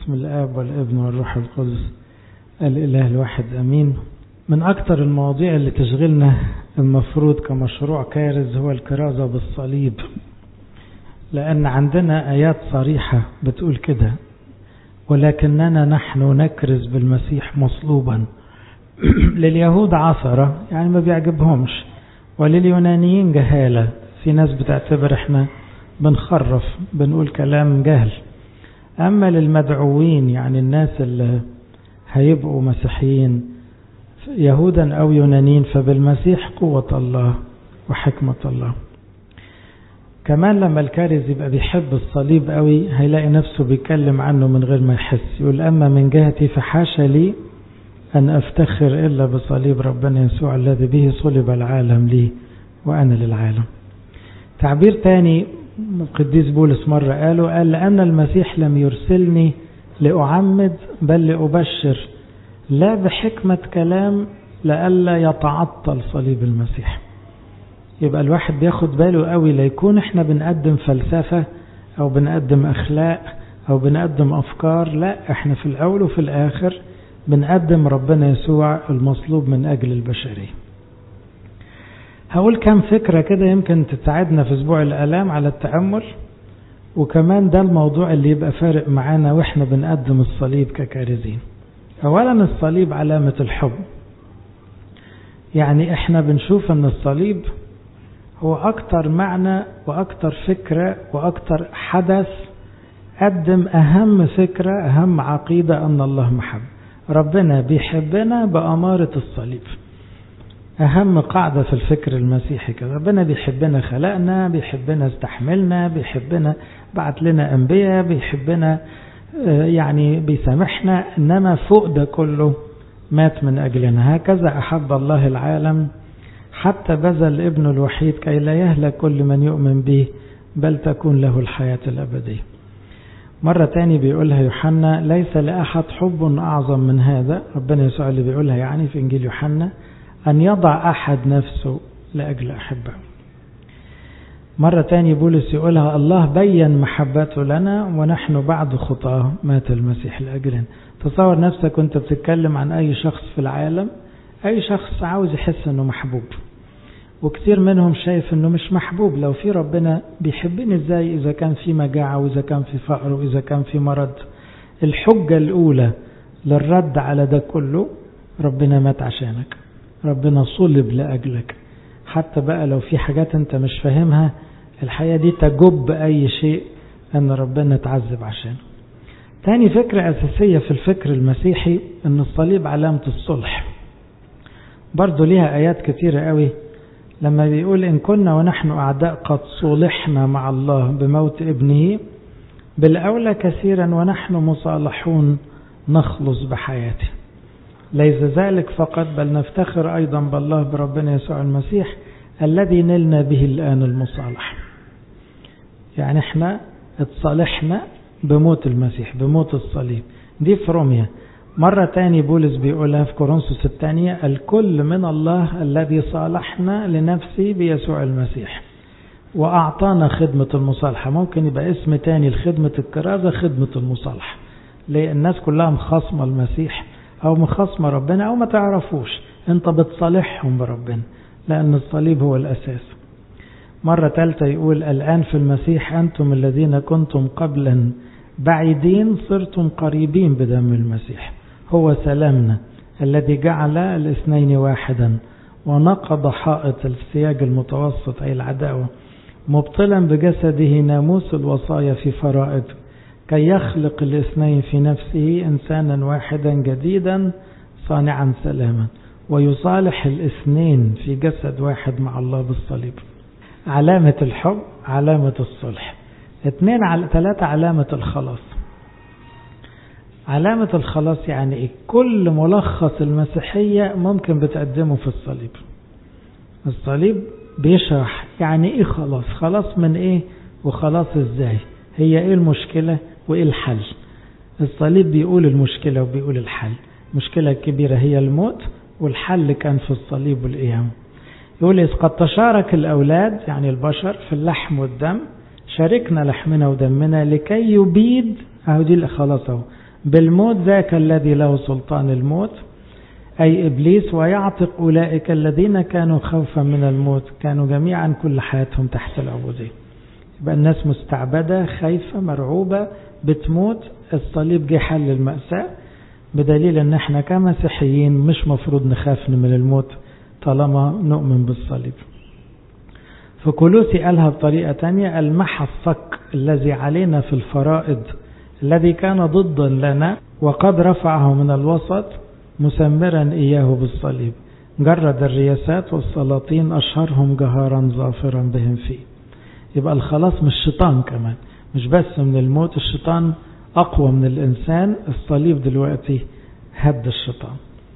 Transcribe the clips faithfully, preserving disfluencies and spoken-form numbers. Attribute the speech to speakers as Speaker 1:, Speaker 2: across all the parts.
Speaker 1: باسم الآب والابن والروح القدس الإله الواحد أمين. من أكثر المواضيع اللي تشغلنا المفروض كمشروع كارز هو الكرازة بالصليب، لأن عندنا آيات صريحة بتقول كده: ولكننا نحن نكرز بالمسيح مصلوبا. لليهود عثرة، يعني ما بيعجبهمش، ولليونانيين جهالة. في ناس بتعتبر احنا بنخرف بنقول كلام جهل. أما للمدعوين، يعني الناس اللي هيبقوا مسيحيين يهودا أو يونانيين، فبالمسيح قوة الله وحكمة الله. كمان لما الكارز يبقى بيحب الصليب قوي هيلاقي نفسه بيتكلم عنه من غير ما يحس. يقول: أما من جهتي فحاشا لي أن أفتخر إلا بصليب ربنا يسوع الذي به صلب العالم لي وأنا للعالم. تعبير تاني القديس بولس مرة قاله، قال: لأن المسيح لم يرسلني لأعمد بل لأبشر، لا بحكمة كلام لألا يتعطل صليب المسيح. يبقى الواحد بياخد باله قوي لا يكون احنا بنقدم فلسفة أو بنقدم أخلاق أو بنقدم أفكار، لا، احنا في الأول وفي الآخر بنقدم ربنا يسوع المصلوب من أجل البشرية. هقول كم فكرة كده يمكن تساعدنا في أسبوع الآلام على التأمل، وكمان ده الموضوع اللي يبقى فارق معانا وإحنا بنقدم الصليب ككارزين. أولا، الصليب علامة الحب. يعني إحنا بنشوف أن الصليب هو أكتر معنى وأكتر فكرة وأكتر حدث قدم أهم فكرة، أهم عقيدة، أن الله محب. ربنا بيحبنا بأمارة الصليب. أهم قاعدة في الفكر المسيحي كده: ربنا بيحبنا، خلقنا، بيحبنا، استحملنا، بيحبنا، بعت لنا أنبياء، بيحبنا، يعني بيسامحنا، إنما فوق ده كله مات من أجلنا. هكذا أحب الله العالم حتى بذل ابنه الوحيد كي لا يهلك كل من يؤمن به بل تكون له الحياة الأبدية. مرة تاني بيقولها يوحنا: ليس لأحد حب أعظم من هذا، ربنا يسوع اللي بيقولها يعني في إنجيل يوحنا، أن يضع أحد نفسه لأجل أحبه. مرة تاني بولس يقولها: الله بيّن محبته لنا ونحن بعد خطاه مات المسيح لأجلنا. تصور نفسك وانت بتتكلم عن أي شخص في العالم، أي شخص عاوز يحس أنه محبوب، وكثير منهم شايف أنه مش محبوب. لو في ربنا بيحبني إزاي إذا كان في مجاعة وإذا كان في فقر وإذا كان في مرض؟ الحجة الأولى للرد على ده كله: ربنا مات عشانك، ربنا صلب لأجلك. حتى بقى لو في حاجات انت مش فاهمها، الحياة دي تجب أي شيء أن ربنا تعذب عشانه. تاني فكرة أساسية في الفكر المسيحي أن الصليب علامة الصلح. برضو ليها آيات كتيرة قوي لما بيقول: إن كنا ونحن أعداء قد صلحنا مع الله بموت ابنه، بالأولى كثيرا ونحن مصالحون نخلص بحياته. ليس ذلك فقط بل نفتخر أيضا بالله بربنا يسوع المسيح الذي نلنا به الآن المصالح. يعني احنا اتصالحنا بموت المسيح، بموت الصليب. دي في روميا. مرة تاني بولس بيقولها في كورنثوس الثانية: الكل من الله الذي صالحنا لنفسه بيسوع المسيح وأعطانا خدمة المصالحة. ممكن يبقى اسم تاني لخدمة الكرازة خدمة المصالحة. ليه؟ الناس كلها مخاصمة المسيح أو مخاصمة ربنا أو ما تعرفوش، أنت بتصالحهم بربنا لأن الصليب هو الأساس. مرة ثالثة يقول: الآن في المسيح أنتم الذين كنتم قبلا بعيدين صرتم قريبين بدم المسيح، هو سلامنا الذي جعل الاثنين واحدا ونقض حائط السياج المتوسط أي العداوة، مبطلا بجسده ناموس الوصايا في فرائض، كي يخلق الاثنين في نفسه إنسانا واحدا جديدا صانعا سلاما، ويصالح الاثنين في جسد واحد مع الله بالصليب. علامة الحب، علامة الصلح. اثنين على ثلاثة، علامة الخلاص. علامة الخلاص يعني ايه؟ كل ملخص المسيحية ممكن بتقدمه في الصليب. الصليب بيشرح يعني ايه خلاص، خلاص من ايه وخلاص ازاي، هي ايه المشكلة وايه الحل. الصليب بيقول المشكلة وبيقول الحل. المشكلة الكبيرة هي الموت، والحل كان في الصليب والقيامة. يقول: إذ قد تشارك الأولاد يعني البشر في اللحم والدم، شاركنا لحمنا ودمنا لكي يبيد، اهو دي خلاص اهو، بالموت ذاك الذي له سلطان الموت أي إبليس، ويعتق أولئك الذين كانوا خوفا من الموت كانوا جميعا كل حياتهم تحت العبودية. يبقى الناس مستعبدة خايفة مرعوبة بتموت. الصليب جه حل المأساة، بدليل ان احنا كمسيحيين مش مفروض نخاف من الموت طالما نؤمن بالصليب. في كولوسي قالها بطريقة تانية: المحى الصك الذي علينا في الفرائض الذي كان ضدا لنا وقد رفعه من الوسط مسمرا إياه بالصليب، جرد الرياسات والسلاطين أشهرهم جهارا ظافرا بهم فيه. يبقى الخلاص من الشيطان كمان، مش بس من الموت، الشيطان أقوى من الإنسان. الصليب دلوقتي هد الشيطان.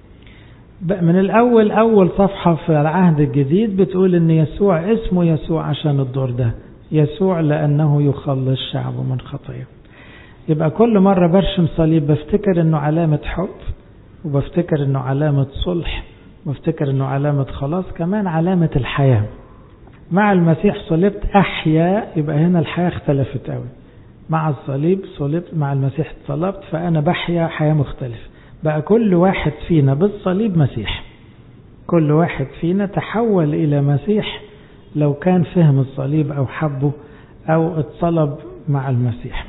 Speaker 1: من الأول أول صفحة في العهد الجديد بتقول إن يسوع اسمه يسوع عشان الدور ده، يسوع لأنه يخلص شعبه من خطاياه. يبقى كل مرة برشم صليب بفتكر إنه علامة حب، وبفتكر إنه علامة صلح، وبفتكر إنه علامة خلاص، كمان علامة الحياة. مع المسيح صلبت أحيا، يبقى هنا الحياة اختلفت قوي. مع الصليب صلبت، مع المسيح صلبت، فأنا بحيا حياة مختلفة. بقى كل واحد فينا بالصليب مسيح، كل واحد فينا تحول إلى مسيح لو كان فهم الصليب أو حبه أو اتصلب مع المسيح.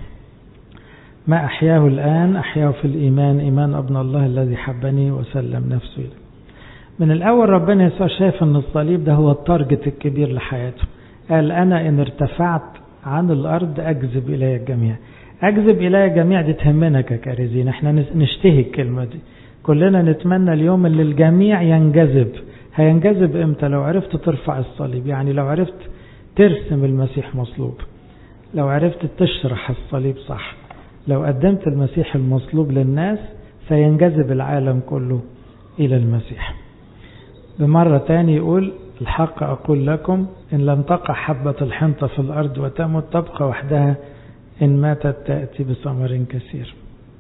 Speaker 1: ما أحياه الآن أحياه في الإيمان، إيمان ابن الله الذي حبني وسلم نفسه إليه. من الأول ربنا يسوع شايف أن الصليب ده هو التارجت الكبير لحياته. قال: أنا إن ارتفعت عن الأرض أجذب إلي الجميع. أجذب إلي الجميع دي تهمنا ككارزين، احنا نشتهي الكلمة دي، كلنا نتمنى اليوم اللي الجميع ينجذب. هينجذب امتى؟ لو عرفت ترفع الصليب، يعني لو عرفت ترسم المسيح مصلوب، لو عرفت تشرح الصليب صح، لو قدمت المسيح المصلوب للناس سينجذب العالم كله إلى المسيح. بمرة تاني يقول: الحق أقول لكم إن لم تقع حبة الحنطة في الأرض وتمت تبقى وحدها، إن ماتت تأتي بثمر كثير.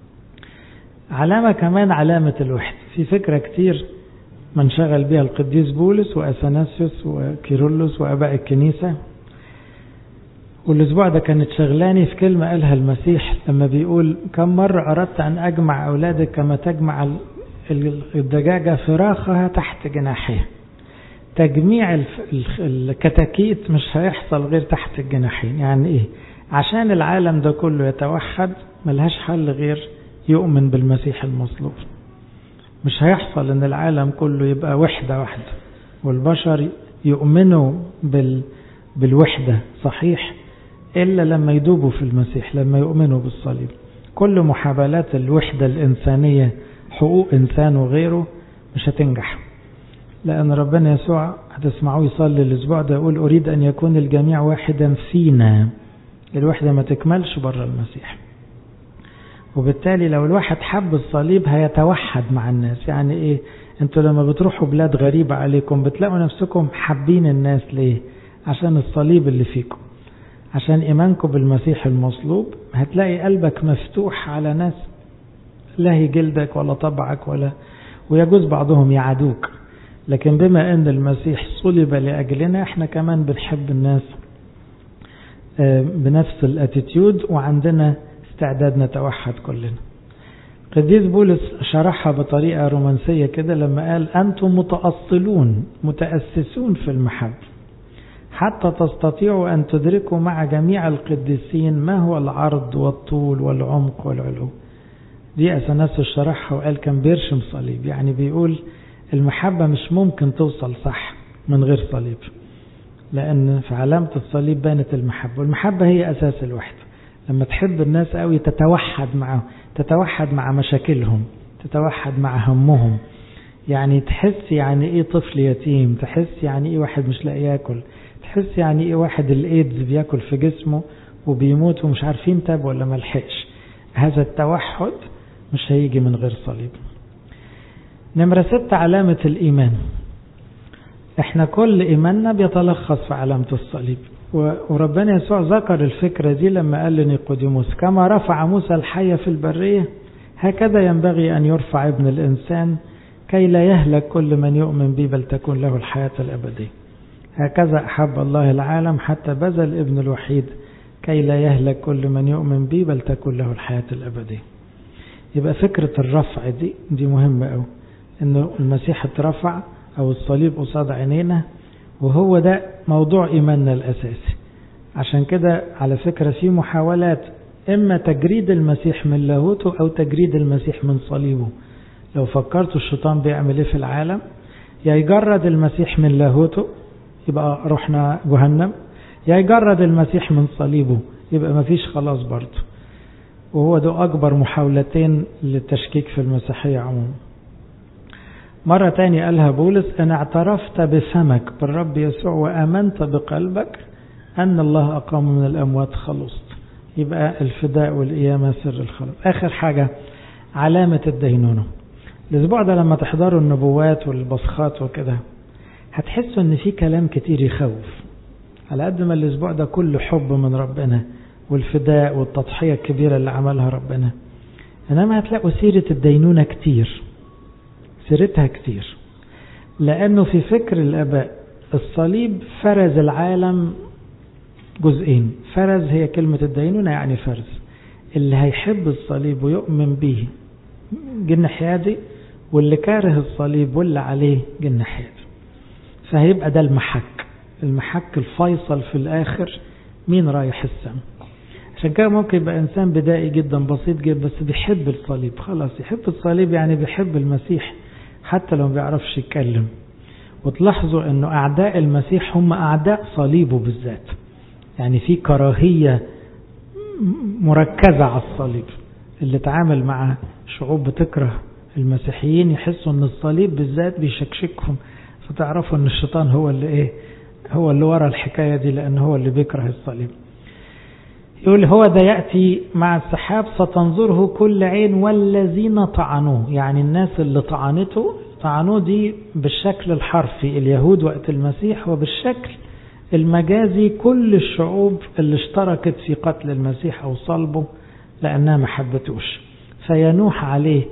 Speaker 1: علامة كمان علامة الوحدة. في فكرة كتير منشغل بها القديس بولس وأثناسيوس وكيرلس وأباء الكنيسة، والأسبوع ده كانت شغلاني في كلمة قالها المسيح لما بيقول: كم مرة أردت أن أجمع أولادك كما تجمع الدجاجة فراخها تحت جناحها. تجميع الكتاكيت مش هيحصل غير تحت الجناحين. يعني إيه؟ عشان العالم ده كله يتوحد ملهاش حل غير يؤمن بالمسيح المصلوب. مش هيحصل ان العالم كله يبقى وحدة واحدة والبشر يؤمنوا بال بالوحدة صحيح إلا لما يدوبوا في المسيح، لما يؤمنوا بالصليب. كل محاولات الوحدة الإنسانية، حقوق إنسان وغيره، مش هتنجح، لأن ربنا يسوع هتسمعوه يصلي الأسبوع ده يقول: أريد أن يكون الجميع واحدا فينا. الوحدة ما تكملش بره المسيح. وبالتالي لو الواحد حب الصليب هيتوحد مع الناس. يعني ايه؟ انتوا لما بتروحوا بلاد غريبة عليكم بتلاقوا نفسكم حابين الناس. ليه؟ عشان الصليب اللي فيكم، عشان ايمانكم بالمسيح المصلوب. هتلاقي قلبك مفتوح على ناس لا هي جلدك ولا طبعك ولا، ويجوز بعضهم يعادوك، لكن بما ان المسيح صلب لأجلنا احنا كمان بنحب الناس بنفس الاتيتيود، وعندنا استعداد نتوحد كلنا. قديس بولس شرحها بطريقة رومانسية كده لما قال: أنتم متأصلون متأسسون في المحبة حتى تستطيعوا أن تدركوا مع جميع القديسين ما هو العرض والطول والعمق والعلو. دي أثناسيوس شرحها وقال كان بيرشم صليب، يعني بيقول المحبة مش ممكن توصل صح من غير صليب، لأن في علامة الصليب بانت المحبة، والمحبة هي أساس الوحدة. لما تحب الناس قوي تتوحد معهم، تتوحد مع مشاكلهم، تتوحد مع همهم. يعني تحس يعني ايه طفل يتيم، تحس يعني ايه واحد مش لاقي ياكل، تحس يعني ايه واحد الايدز بياكل في جسمه وبيموت ومش عارفين تاب ولا ملحقش. هذا التوحد مش هيجي من غير صليب. نمرة ستة، علامة الإيمان. احنا كل إيماننا بيتلخص في علامة الصليب، وربنا يسوع ذكر الفكرة دي لما قال لنيقوديموس: كما رفع موسى الحية في البرية هكذا ينبغي أن يرفع ابن الإنسان كي لا يهلك كل من يؤمن به بل تكون له الحياة الأبدية. هكذا أحب الله العالم حتى بذل ابن الوحيد كي لا يهلك كل من يؤمن به بل تكون له الحياة الأبدية. يبقى فكرة الرفع دي دي مهمة أوي، إنه المسيح اترفع أو الصليب قصاد عينينا، وهو ده موضوع إيماننا الأساسي. عشان كده على فكرة في محاولات إما تجريد المسيح من لاهوته أو تجريد المسيح من صليبه. لو فكرتوا الشيطان بيعمل إيه في العالم، يا يجرد المسيح من لاهوته يبقى رحنا جهنم، يا يجرد المسيح من صليبه يبقى مفيش خلاص برضه. وهو ده أكبر محاولتين للتشكيك في المسيحية عموما. مرة تاني قالها بولس: أن اعترفت بفمك بالرب يسوع وآمنت بقلبك أن الله أقام من الأموات خلصت. يبقى الفداء والقيامة سر الخلاص. آخر حاجة علامة الدينونة. الأسبوع ده لما تحضروا النبوات والبصخات وكده هتحسوا أن في كلام كتير يخوف، على قد ما الأسبوع ده كله حب من ربنا والفداء والتضحية الكبيرة اللي عملها ربنا، إنما هتلاقوا سيرة الدينونة كتير، سيرتها كتير، لأنه في فكر الآباء الصليب فرز العالم جزئين. فرز هي كلمة الدينونة يعني فرز، اللي هيحب الصليب ويؤمن به جن حيادي، واللي كاره الصليب واللي عليه جن حيادي. فهيبقى ده المحك المحك الفيصل في الآخر، مين رايح السماء. عشان كده ممكن يبقى إنسان بدائي جدا بسيط جدا بس بيحب الصليب، خلاص يحب الصليب يعني بيحب المسيح حتى لو ما بيعرفش يتكلم. وتلاحظوا أنه أعداء المسيح هم أعداء صليبه بالذات، يعني في كراهية مركزة على الصليب. اللي تعامل مع شعوب بتكره المسيحيين يحسوا أن الصليب بالذات بيشكشكهم، فتعرفوا أن الشيطان هو اللي إيه هو اللي ورا الحكاية دي، لأن هو اللي بيكره الصليب. يقول: هو ده يأتي مع السحاب ستنظره كل عين والذين طعنوه. يعني الناس اللي طعنته، طعنوه دي بالشكل الحرفي اليهود وقت المسيح، وبالشكل المجازي كل الشعوب اللي اشتركت في قتل المسيح أو صلبه لأنها ما حبتوش. فينوح عليه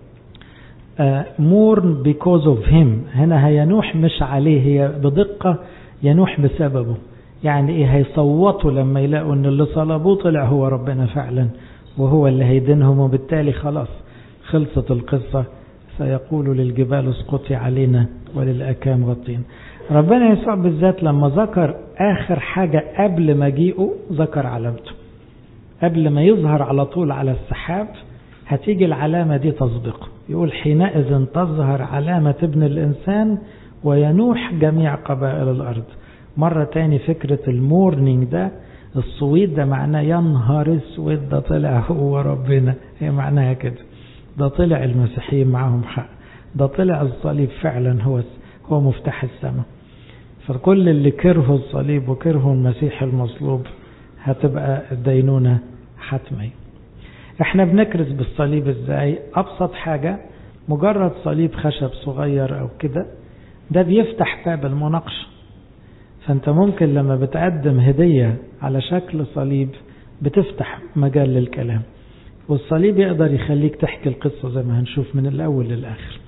Speaker 1: mourn because of him. هنا هينوح مش عليه، هي بدقة ينوح بسببه. يعني ايه؟ هيصوتوا لما يلاقوا ان اللي صلبوه طلع هو ربنا فعلا، وهو اللي هيدينهم، وبالتالي خلاص خلصت القصة. سيقول للجبال اسقطي علينا وللأكام غطين. ربنا يسوع بالذات لما ذكر آخر حاجة قبل مجيئه ذكر علامته. قبل ما يظهر على طول على السحاب هتيجي العلامة دي تسبقه. يقول: حينئذ تظهر علامة ابن الإنسان وينوح جميع قبائل الأرض. مرة تاني فكرة المورنينج ده، الصويت ده معناه ينهار اسود، ده طلع هو ربنا، هي معناها كده. ده طلع المسيحيين معهم حق، ده طلع الصليب فعلا هو هو مفتاح السماء. فكل اللي كرهوا الصليب وكرهوا المسيح المصلوب هتبقى الدينونة حتمي. احنا بنكرز بالصليب ازاي؟ ابسط حاجة مجرد صليب خشب صغير او كده، ده بيفتح باب المناقشة. فانت ممكن لما بتقدم هدية على شكل صليب بتفتح مجال للكلام، والصليب يقدر يخليك تحكي القصة زي ما هنشوف من الاول للاخر.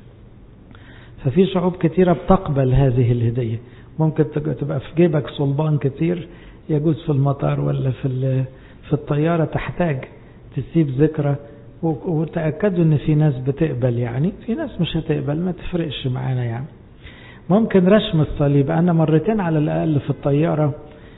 Speaker 1: ففي شعوب كتيرة بتقبل هذه الهدية. ممكن تبقى في جيبك صلبان كتير، يجوز في المطار ولا في في الطيارة تحتاج تسيب ذكرى، وتأكدوا ان في ناس بتقبل، يعني في ناس مش هتقبل، ما تفرقش معانا. يعني ممكن رشم الصليب. انا مرتين على الاقل في الطيارة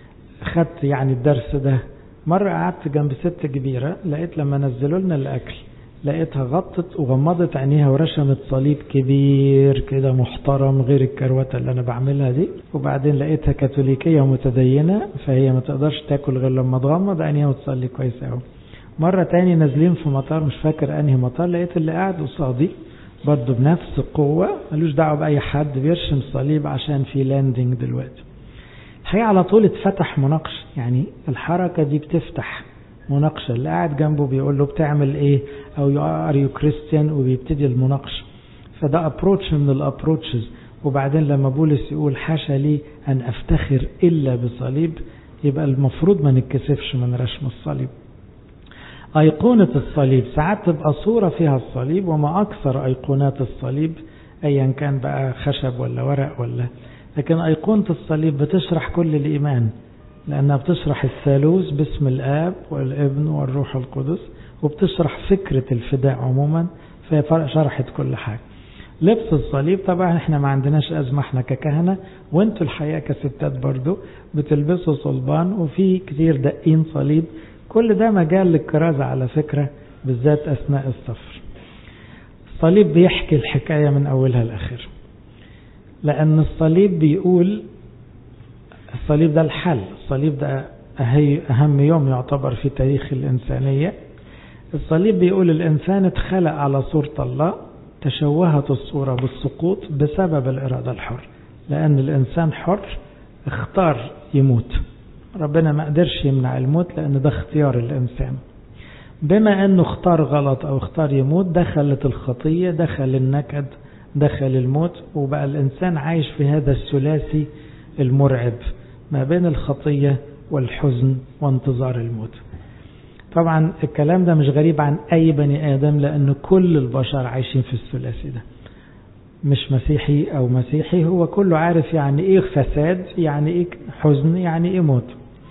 Speaker 1: خدت يعني الدرس ده. مرة قعدت جنب ست كبيرة، لقيت لما نزلوا لنا الاكل لقيتها غطت وغمضت عينيها ورشمت صليب كبير كده محترم غير الكروته اللي انا بعملها دي. وبعدين لقيتها كاثوليكية متدينة، فهي ما تقدرش تاكل غير لما تغمض عينيها وتصلي كويس قوي. مرة تاني نازلين في مطار، مش فاكر انهي مطار، لقيت اللي قاعد قصادي برضه بنفس القوة، ملوش دعوة بأي حد، بيرشم صليب عشان في لاندنج دلوقتي. الحقيقة على طول اتفتح مناقشة، يعني الحركة دي بتفتح مناقشة. اللي قاعد جنبه بيقول له بتعمل ايه او ار يو كريستيان، وبيبتدي المناقشة. فده ابروتش من الابروتشز. وبعدين لما بولس يقول حاشا لي ان افتخر الا بصليب، يبقى المفروض ما نتكسفش من رشم الصليب. أيقونة الصليب ساعات تبقى صورة فيها الصليب، وما أكثر أيقونات الصليب أيا كان بقى خشب ولا ورق ولا، لكن أيقونة الصليب بتشرح كل الإيمان، لأنها بتشرح الثالوث باسم الآب والابن والروح القدس، وبتشرح فكرة الفداء عموما، فهي شرحت كل حاجة. لبس الصليب طبعا احنا ما عندناش أزمة احنا ككهنة، وانتوا الحقيقة كستات برضو بتلبسوا صلبان، وفي كتير دقين صليب. كل ده مجال للكرازة على فكرة، بالذات أثناء السفر. الصليب بيحكي الحكاية من أولها لآخر، لأن الصليب بيقول الصليب ده الحل. الصليب ده أهم يوم يعتبر في تاريخ الإنسانية. الصليب بيقول الإنسان اتخلق على صورة الله، تشوهت الصورة بالسقوط بسبب الإرادة الحر، لأن الإنسان حر اختار يموت. ربنا ما قدرش يمنع الموت لأن ده اختيار الإنسان. بما أنه اختار غلط أو اختار يموت، دخلت الخطية، دخل النكد، دخل الموت، وبقى الإنسان عايش في هذا الثلاثي المرعب ما بين الخطية والحزن وانتظار الموت. طبعا الكلام ده مش غريب عن أي بني آدم، لأن كل البشر عايشين في الثلاثي ده، مش مسيحي أو مسيحي، هو كله عارف يعني إيه فساد، يعني إيه حزن، يعني إيه موت.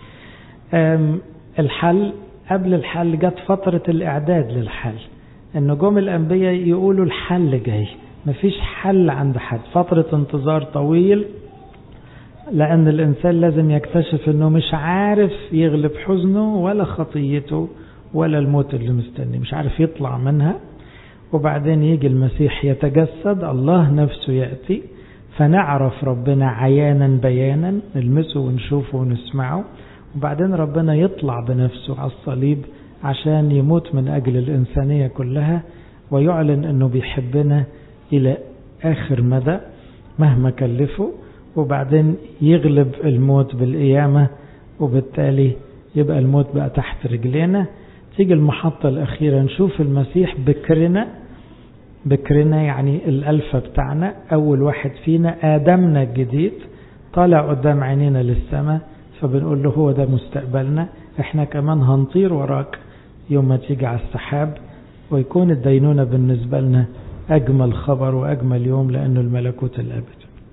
Speaker 1: الحل، قبل الحل جت فترة الإعداد للحل، إن جم الأنبياء يقولوا الحل جاي، مفيش حل عند حد، فترة انتظار طويل، لأن الإنسان لازم يكتشف أنه مش عارف يغلب حزنه ولا خطيته ولا الموت اللي مستني، مش عارف يطلع منها. وبعدين يجي المسيح يتجسد، الله نفسه يأتي، فنعرف ربنا عيانا بيانا، نلمسه ونشوفه ونسمعه. وبعدين ربنا يطلع بنفسه على الصليب عشان يموت من أجل الإنسانية كلها، ويعلن أنه بيحبنا إلى آخر مدى مهما كلفه. وبعدين يغلب الموت بالقيامة، وبالتالي يبقى الموت بقى تحت رجلينا. تيجي المحطة الأخيرة، نشوف المسيح بكرنا. بكرنا يعني الألفة بتاعنا، أول واحد فينا، آدمنا الجديد، طالع قدام عينينا للسماء، فبنقول له هو ده مستقبلنا، احنا كمان هنطير وراك يوم ما تيجي على السحاب، ويكون الدينونة بالنسبة لنا أجمل خبر وأجمل يوم، لأنه الملكوت الأبد.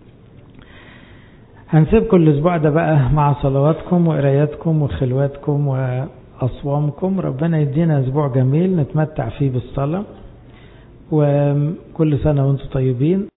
Speaker 1: هنسيبكم الأسبوع ده بقى مع صلواتكم وقراياتكم وخلواتكم وأصوامكم. ربنا يدينا أسبوع جميل نتمتع فيه بالصلاة، وكل سنة وانتم طيبين.